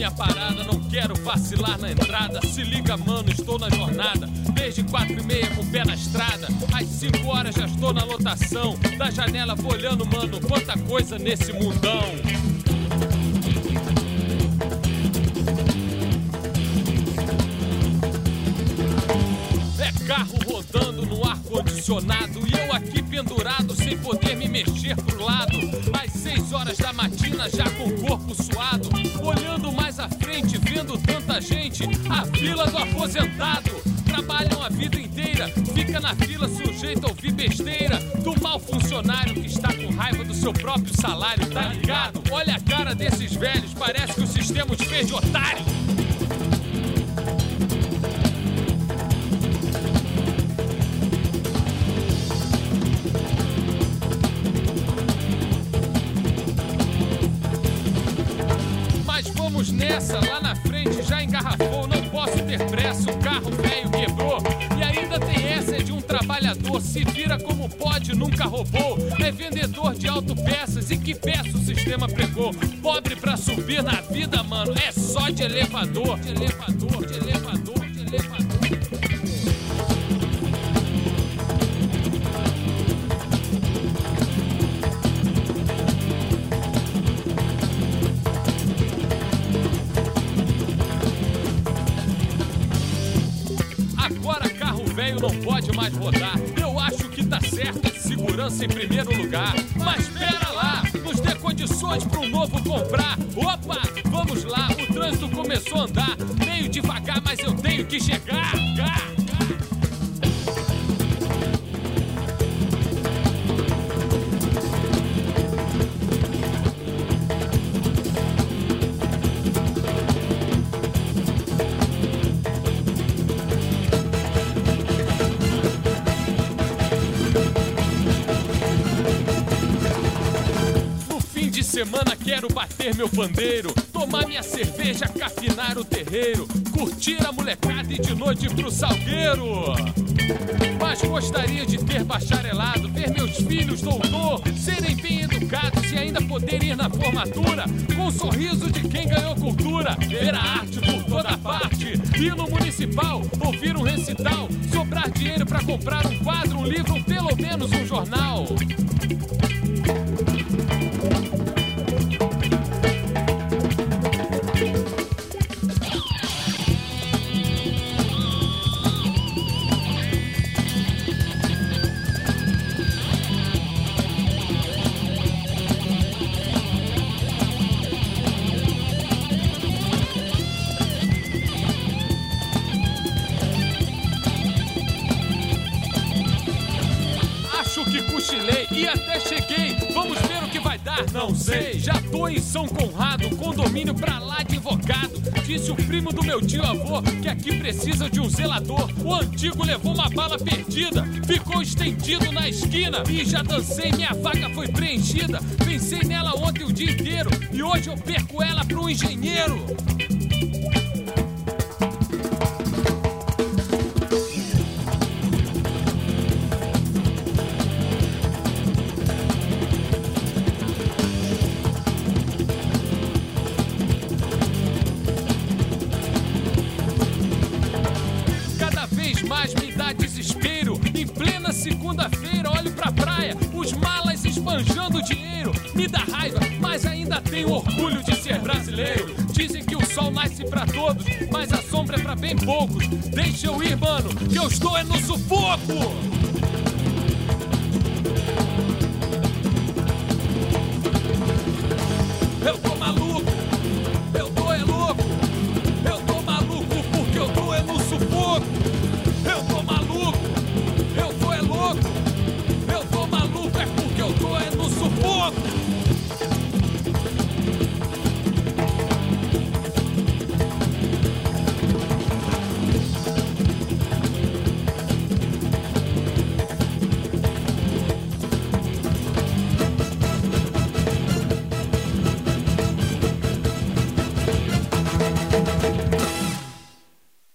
minha parada, não quero vacilar na entrada. Se liga, mano, estou na jornada. Desde 4h30 com o pé na estrada. Às 5 horas já estou na lotação. Da janela vou olhando, mano, quanta coisa nesse mundão. É carro rodando no ar-condicionado e eu aqui pendurado sem poder me mexer pro lado. Às 6 horas da matina já com o corpo suado, olhando mais à frente, vendo tanta gente. A fila do aposentado, trabalham a vida inteira, fica na fila sujeito a ouvir besteira do mau funcionário que está com raiva do seu próprio salário, tá ligado? Olha a cara desses velhos, parece que o sistema os fez de otário. Nessa, lá na frente já engarrafou, não posso ter pressa, o carro velho quebrou. E ainda tem essa, é de um trabalhador, se vira como pode, nunca roubou. É vendedor de autopeças e que peça o sistema pregou. Pobre pra subir na vida, mano, é só de elevador. De elevador, de elevador, de elevador. Não pode mais rodar. Eu acho que tá certo, segurança em primeiro lugar. Mas pera lá, nos dê condições para um novo comprar. Opa, vamos lá, o trânsito começou a andar meio devagar, mas eu tenho que chegar. Semana quero bater meu pandeiro, tomar minha cerveja, capinar o terreiro, curtir a molecada e de noite pro salgueiro. Mas gostaria de ter bacharelado, ver meus filhos doutor, serem bem educados e ainda poder ir na formatura, com o sorriso de quem ganhou cultura, ver a arte por toda parte, ir no municipal, ouvir um recital, sobrar dinheiro pra comprar um quadro, um livro ou pelo menos um jornal. E até cheguei, vamos ver o que vai dar, não sei. Já tô em São Conrado, condomínio pra lá de invocado. Disse o primo do meu tio avô que aqui precisa de um zelador. O antigo levou uma bala perdida, ficou estendido na esquina. E já dancei, minha vaga foi preenchida. Pensei nela ontem o dia inteiro e hoje eu perco ela pro engenheiro. Desespero, em plena segunda-feira olho pra praia, os malas esbanjando dinheiro, me dá raiva, mas ainda tenho orgulho de ser brasileiro. Dizem que o sol nasce pra todos, mas a sombra é pra bem poucos. Deixa eu ir, mano, que eu estou é no sufoco.